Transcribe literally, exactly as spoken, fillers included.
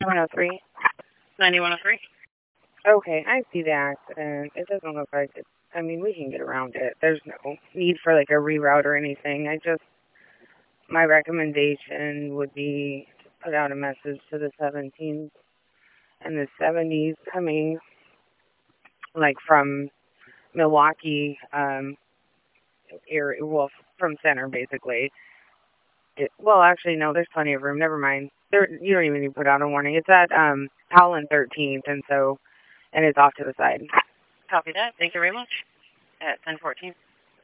one oh three. ninety-one oh three. Okay, I see that, and it doesn't look like it. I mean, we can get around it. There's no need for like a reroute or anything. I just, my recommendation would be to put out a message to the seventeens and the seventies coming, like from Milwaukee, um, area, well, from center basically. It, well, actually, no, there's plenty of room. Never mind. There, you don't even need to put out a warning. It's at um, Howland thirteenth, and so, and it's off to the side. Copy that. Thank you very much. At ten fourteen.